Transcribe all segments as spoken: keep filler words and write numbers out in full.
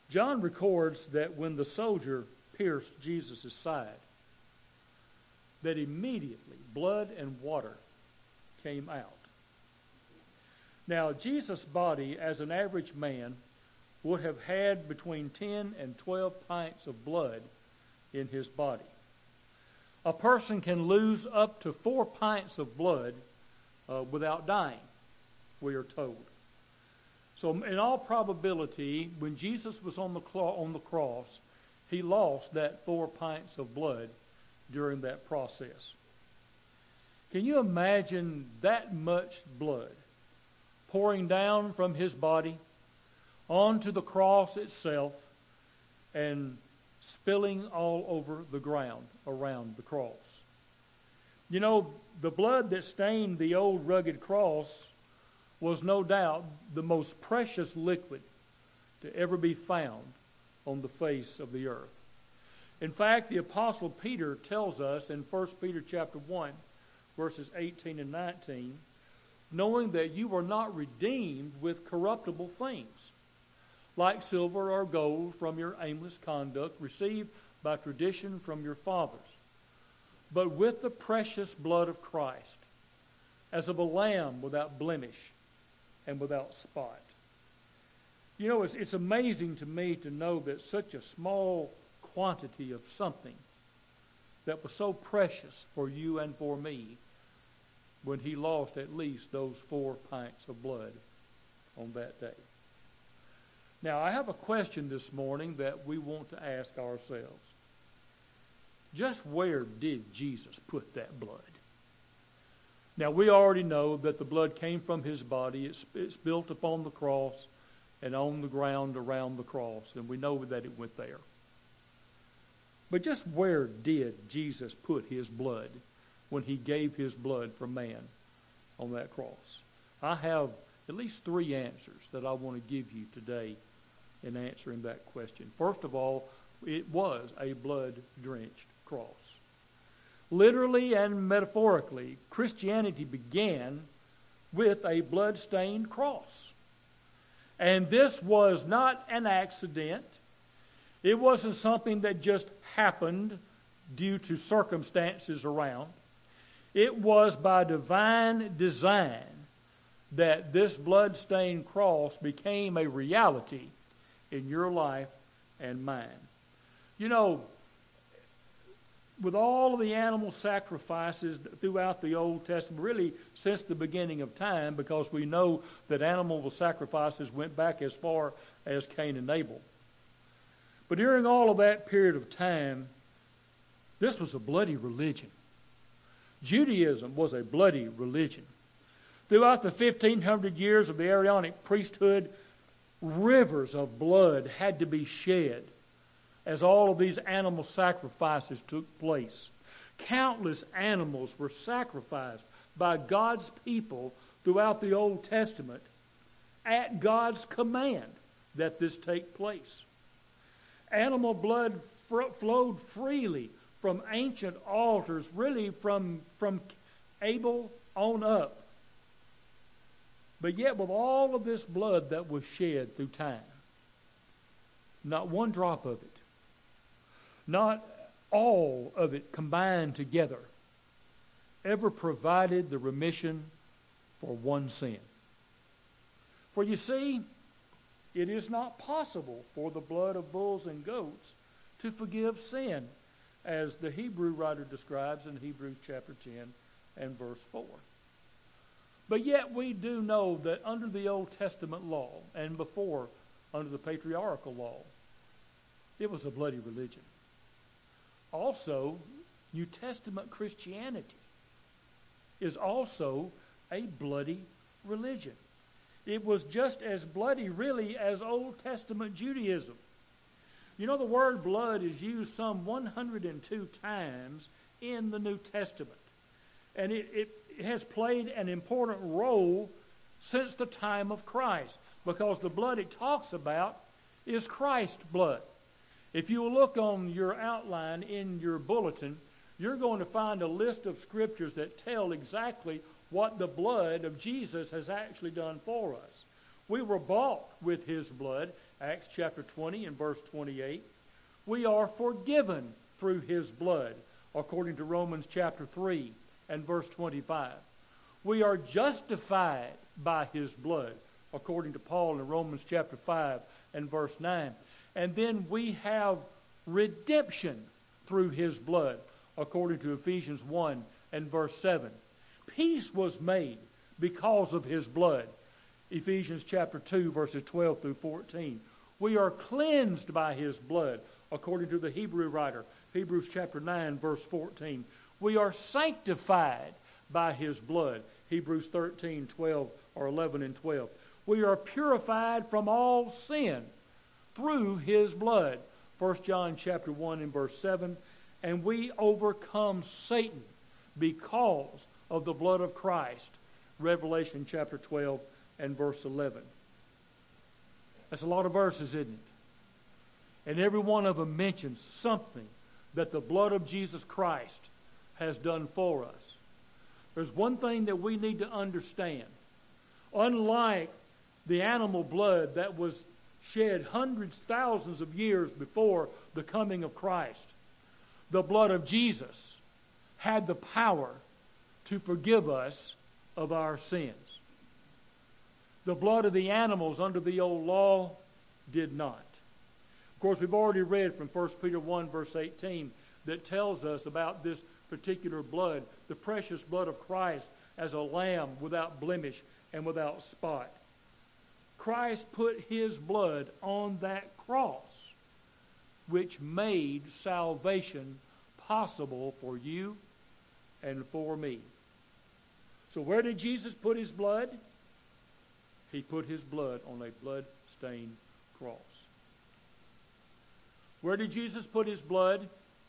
John records that when the soldier pierced Jesus' side, that immediately blood and water came out. Now, Jesus' body, as an average man, would have had between ten and twelve pints of blood in his body. A person can lose up to four pints of blood uh, without dying, we are told. So in all probability, when Jesus was on the, clo- on the cross, he lost that four pints of blood during that process. Can you imagine that much blood pouring down from his body onto the cross itself and spilling all over the ground around the cross? You know, the blood that stained the old rugged cross was no doubt the most precious liquid to ever be found on the face of the earth. In fact, the Apostle Peter tells us in First Peter chapter one, verses eighteen and nineteen, knowing that you were not redeemed with corruptible things, like silver or gold from your aimless conduct received by tradition from your fathers, but with the precious blood of Christ, as of a lamb without blemish and without spot. You know, it's, it's amazing to me to know that such a small quantity of something that was so precious for you and for me, when he lost at least those four pints of blood on that day. Now, I have a question this morning that we want to ask ourselves. Just where did Jesus put that blood? Now, we already know that the blood came from his body. It's, it's built upon the cross and on the ground around the cross, and we know that it went there. But just where did Jesus put his blood when he gave his blood for man on that cross? I have at least three answers that I want to give you today in answering that question. First of all, it was a blood-drenched cross. Literally and metaphorically, Christianity began with a blood-stained cross. And this was not an accident. It wasn't something that just happened due to circumstances around. It was by divine design that this blood-stained cross became a reality in your life and mine. You know, with all of the animal sacrifices throughout the Old Testament, really since the beginning of time, because we know that animal sacrifices went back as far as Cain and Abel. But during all of that period of time, this was a bloody religion. Judaism was a bloody religion. Throughout the fifteen hundred years of the Aaronic priesthood, rivers of blood had to be shed as all of these animal sacrifices took place. Countless animals were sacrificed by God's people throughout the Old Testament at God's command that this take place. Animal blood fr- flowed freely from ancient altars, really from, from Abel on up. But yet with all of this blood that was shed through time, not one drop of it, not all of it combined together, ever provided the remission for one sin. For you see, it is not possible for the blood of bulls and goats to forgive sin, as the Hebrew writer describes in Hebrews chapter ten and verse four. But yet we do know that under the Old Testament law and before under the patriarchal law, it was a bloody religion. Also, New Testament Christianity is also a bloody religion. It was just as bloody, really, as Old Testament Judaism. You know, the word blood is used some one hundred two times in the New Testament. And it, it, it has played an important role since the time of Christ, because the blood it talks about is Christ's blood. If you look on your outline in your bulletin, you're going to find a list of scriptures that tell exactly what the blood of Jesus has actually done for us. We were bought with his blood, Acts chapter twenty and verse twenty-eight. We are forgiven through his blood, according to Romans chapter three and verse twenty-five. We are justified by his blood, according to Paul in Romans chapter five and verse nine. And then we have redemption through his blood, according to Ephesians one and verse seven. Peace was made because of his blood, Ephesians chapter two, verses twelve through fourteen. We are cleansed by his blood, according to the Hebrew writer, Hebrews chapter nine, verse fourteen. We are sanctified by his blood, Hebrews thirteen, twelve, or eleven and twelve. We are purified from all sin through his blood, First John chapter one and verse seven. And we overcome Satan because of the blood of Christ, Revelation chapter twelve and verse eleven. That's a lot of verses, isn't it? And every one of them mentions something that the blood of Jesus Christ has done for us. There's one thing that we need to understand. Unlike the animal blood that was shed hundreds, thousands of years before the coming of Christ, the blood of Jesus had the power to forgive us of our sins. The blood of the animals under the old law did not. Of course, we've already read from First Peter one, verse eighteen, that tells us about this particular blood, the precious blood of Christ as a lamb without blemish and without spot. Christ put his blood on that cross, which made salvation possible for you and for me. So where did Jesus put his blood? He put his blood on a blood-stained cross. Where did Jesus put his blood?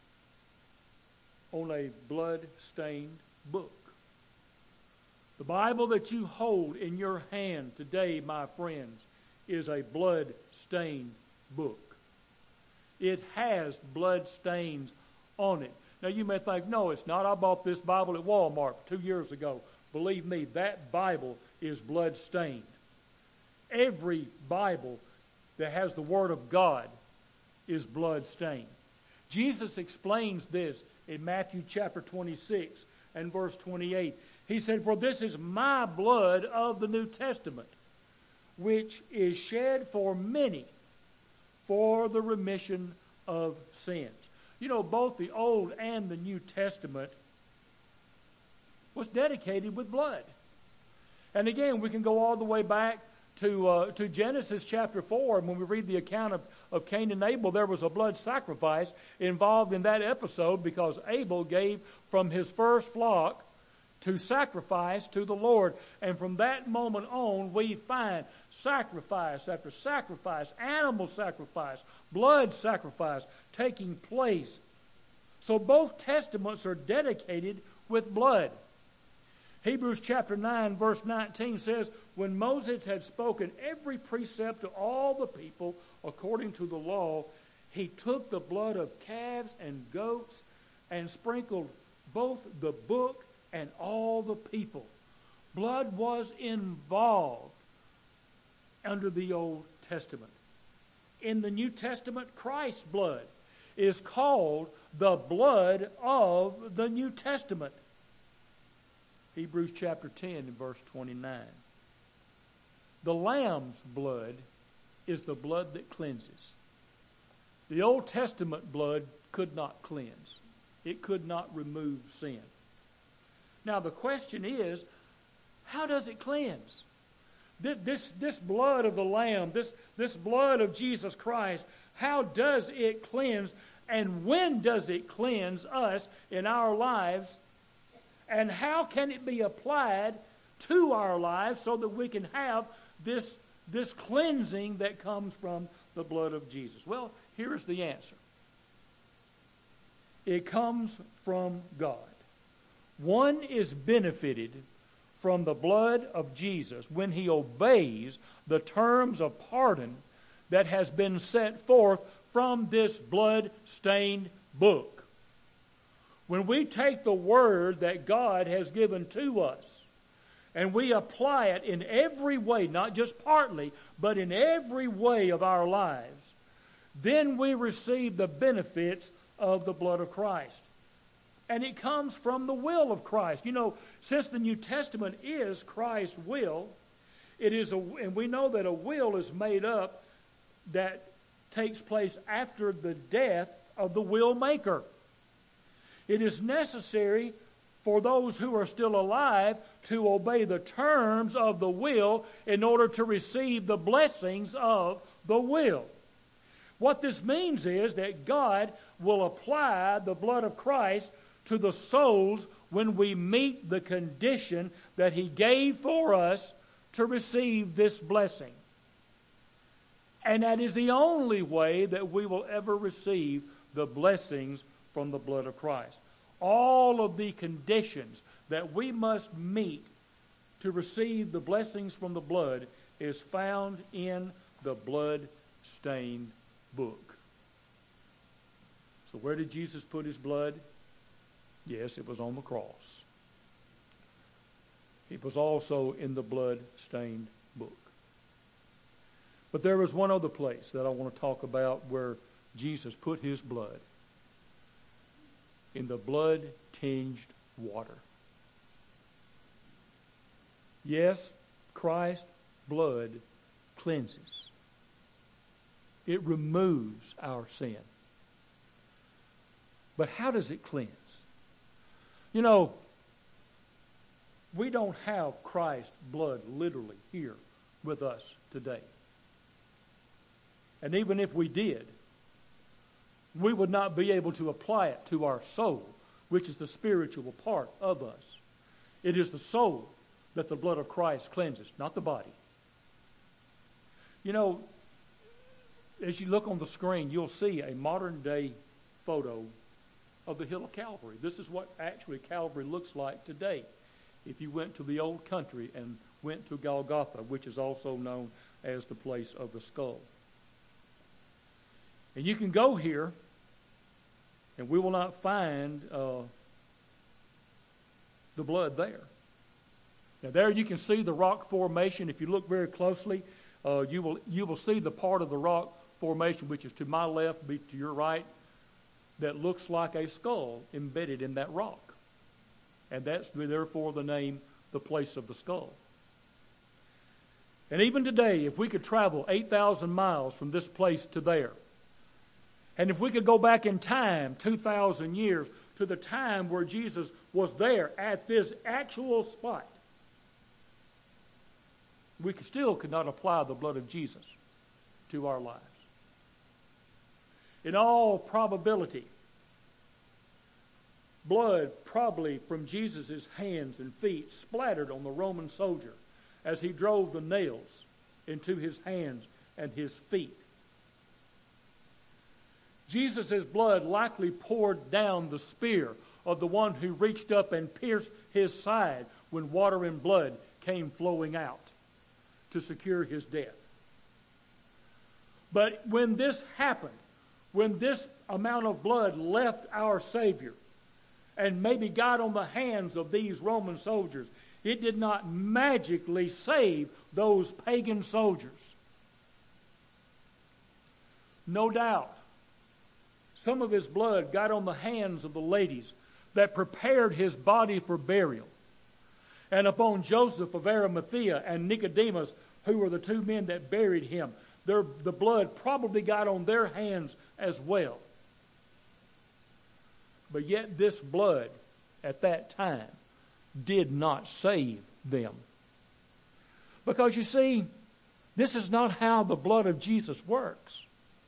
On a blood-stained book. The Bible that you hold in your hand today, my friends, is a blood-stained book. It has blood stains on it. Now you may think, no, it's not. I bought this Bible at Walmart two years ago. Believe me, that Bible is blood-stained. Every Bible that has the Word of God is blood-stained. Jesus explains this in Matthew chapter twenty-six and verse twenty-eight. He said, "For this is my blood of the New Testament, which is shed for many for the remission of sins." You know, both the Old and the New Testament was dedicated with blood. And again, we can go all the way back to uh, to Genesis chapter four. And when we read the account of, of Cain and Abel, there was a blood sacrifice involved in that episode because Abel gave from his first flock to sacrifice to the Lord. And from that moment on, we find sacrifice after sacrifice, animal sacrifice, blood sacrifice taking place. So both testaments are dedicated with blood. Hebrews chapter nine, verse nineteen says, "When Moses had spoken every precept to all the people according to the law, he took the blood of calves and goats and sprinkled both the book and all the people." Blood was involved under the Old Testament. In the New Testament, Christ's blood is called the blood of the New Testament. Hebrews chapter ten and verse twenty-nine. The Lamb's blood is the blood that cleanses. The Old Testament blood could not cleanse. It could not remove sin. Now the question is, how does it cleanse? This, this, this blood of the Lamb, this, this blood of Jesus Christ, how does it cleanse? And when does it cleanse us in our lives? And how can it be applied to our lives so that we can have this, this cleansing that comes from the blood of Jesus? Well, here's the answer. It comes from God. One is benefited from the blood of Jesus when he obeys the terms of pardon that has been set forth from this blood-stained book. When we take the word that God has given to us and we apply it in every way, not just partly, but in every way of our lives, then we receive the benefits of the blood of Christ. And it comes from the will of Christ. You know, since the New Testament is Christ's will, it is a, and we know that a will is made up that takes place after the death of the will maker. It is necessary for those who are still alive to obey the terms of the will in order to receive the blessings of the will. What this means is that God will apply the blood of Christ to the souls when we meet the condition that He gave for us to receive this blessing. And that is the only way that we will ever receive the blessings from the blood of Christ. All of the conditions that we must meet to receive the blessings from the blood is found in the blood-stained book. So where did Jesus put His blood? Yes, it was on the cross. It was also in the blood-stained book. But there was one other place that I want to talk about where Jesus put His blood. In the blood-tinged water. Yes, Christ's blood cleanses. It removes our sin. But how does it cleanse? You know, we don't have Christ's blood literally here with us today. And even if we did, we would not be able to apply it to our soul, which is the spiritual part of us. It is the soul that the blood of Christ cleanses, not the body. You know, as you look on the screen, you'll see a modern day photo of the hill of Calvary. This is what actually Calvary looks like today. If you went to the old country and went to Golgotha, which is also known as the place of the skull. And you can go here, and we will not find uh, the blood there. Now there you can see the rock formation. If you look very closely, uh, you will you will see the part of the rock formation which is to my left, be to your right, that looks like a skull embedded in that rock. And that's therefore the name, the place of the skull. And even today, if we could travel eight thousand miles from this place to there, and if we could go back in time, two thousand years, to the time where Jesus was there at this actual spot, we still could not apply the blood of Jesus to our lives. In all probability, blood probably from Jesus' hands and feet splattered on the Roman soldier as he drove the nails into his hands and his feet. Jesus' blood likely poured down the spear of the one who reached up and pierced his side when water and blood came flowing out to secure his death. But when this happened, when this amount of blood left our Savior and maybe got on the hands of these Roman soldiers, it did not magically save those pagan soldiers. No doubt, some of his blood got on the hands of the ladies that prepared his body for burial, and upon Joseph of Arimathea and Nicodemus, who were the two men that buried him. Their, the blood probably got on their hands as well. But yet this blood at that time did not save them. Because you see, this is not how the blood of Jesus works.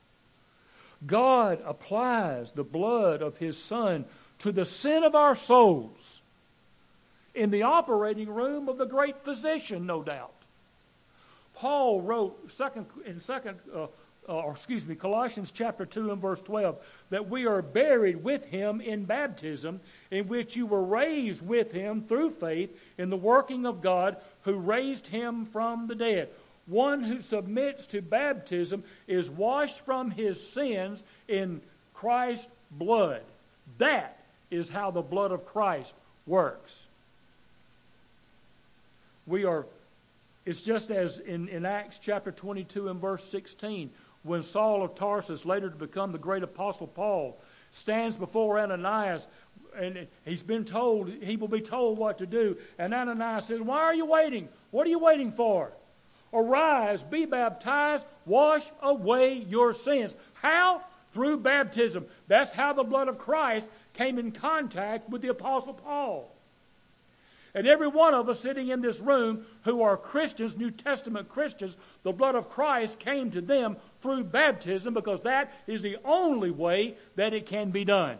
God applies the blood of His Son to the sin of our souls in the operating room of the great physician, no doubt. Paul wrote second, in second, uh, uh, or excuse me, Colossians chapter two and verse twelve, that we are buried with Him in baptism, in which you were raised with Him through faith in the working of God who raised Him from the dead. One who submits to baptism is washed from his sins in Christ's blood. That is how the blood of Christ works. We are, it's just as in, in Acts chapter twenty-two and verse sixteen, when Saul of Tarsus, later to become the great apostle Paul, stands before Ananias, and he's been told, he will be told what to do. And Ananias says, why are you waiting? What are you waiting for? Arise, be baptized, wash away your sins. How? Through baptism. That's how the blood of Christ came in contact with the apostle Paul. And every one of us sitting in this room who are Christians, New Testament Christians, the blood of Christ came to them through baptism, because that is the only way that it can be done.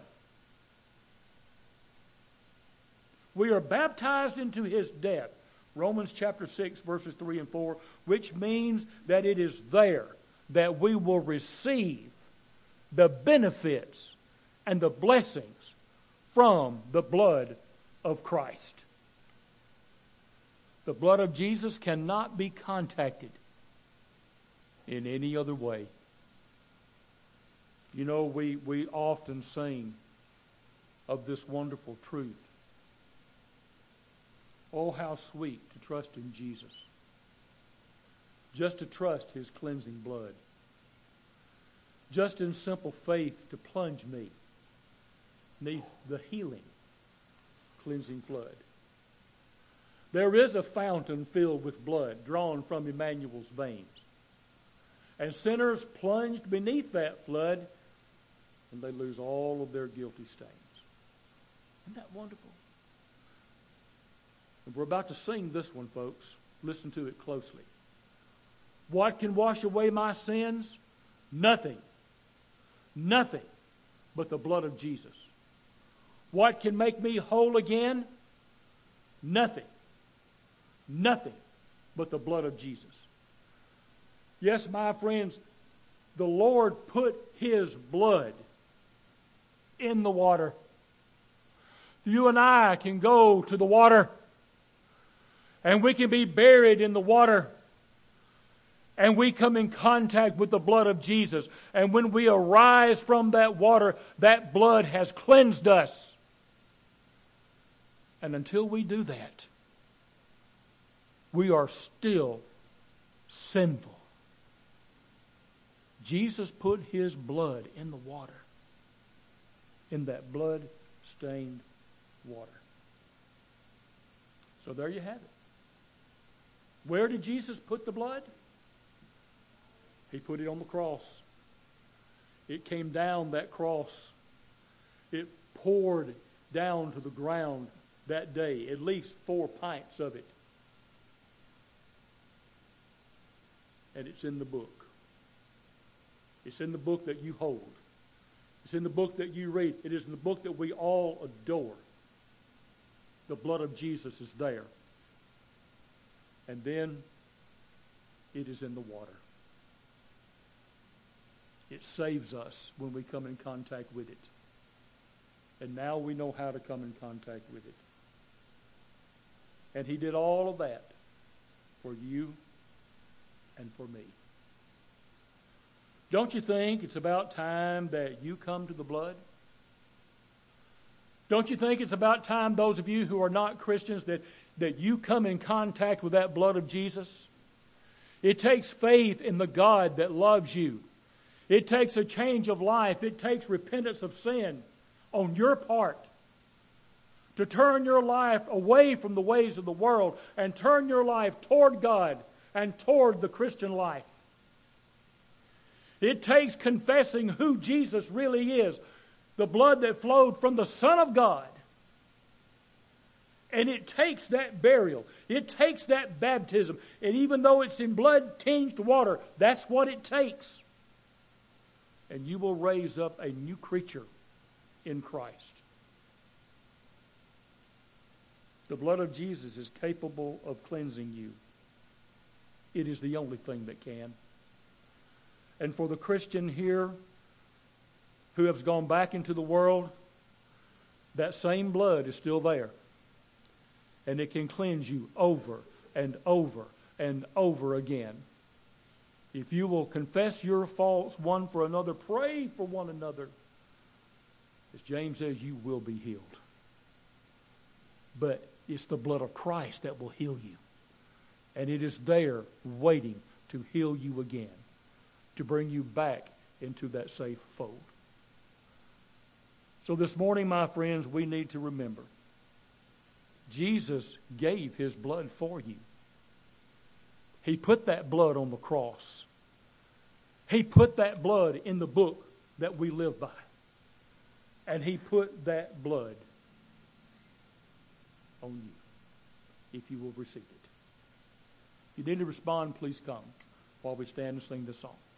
We are baptized into his death. Romans chapter six, verses three and four, which means that it is there that we will receive the benefits and the blessings from the blood of Christ. The blood of Jesus cannot be contacted in any other way. You know, we, we often sing of this wonderful truth. Oh, how sweet to trust in Jesus. Just to trust his cleansing blood. Just in simple faith to plunge me beneath the healing, cleansing flood. There is a fountain filled with blood drawn from Emmanuel's veins. And sinners plunged beneath that flood, and they lose all of their guilty stains. Isn't that wonderful? And we're about to sing this one, folks. Listen to it closely. What can wash away my sins? Nothing. Nothing but the blood of Jesus. What can make me whole again? Nothing. Nothing but the blood of Jesus. Yes, my friends, the Lord put his blood in the water. You and I can go to the water, and we can be buried in the water, and we come in contact with the blood of Jesus. And when we arise from that water, that blood has cleansed us. And until we do that, we are still sinful. Jesus put his blood in the water, in that blood-stained water. So there you have it. Where did Jesus put the blood? He put it on the cross. It came down that cross. It poured down to the ground that day, at least four pints of it. And it's in the book. It's in the book that you hold. It's in the book that you read. It is in the book that we all adore. The blood of Jesus is there. And then it is in the water. It saves us when we come in contact with it. And now we know how to come in contact with it. And he did all of that for you and for me. Don't you think it's about time that you come to the blood? Don't you think it's about time, those of you who are not Christians, that, that you come in contact with that blood of Jesus? It takes faith in the God that loves you. It takes a change of life. It takes repentance of sin on your part to turn your life away from the ways of the world and turn your life toward God and toward the Christian life. It takes confessing who Jesus really is, the blood that flowed from the Son of God. And it takes that burial. It takes that baptism. And even though it's in blood-tinged water, that's what it takes. And you will raise up a new creature in Christ. The blood of Jesus is capable of cleansing you. It is the only thing that can. And for the Christian here who has gone back into the world, that same blood is still there. And it can cleanse you over and over and over again. If you will confess your faults one for another, pray for one another, as James says, you will be healed. But it's the blood of Christ that will heal you. And it is there waiting to heal you again, to bring you back into that safe fold. So this morning, my friends, we need to remember, Jesus gave his blood for you. He put that blood on the cross. He put that blood in the book that we live by. And he put that blood on you, if you will receive it. If you need to respond, please come while we stand and sing this song.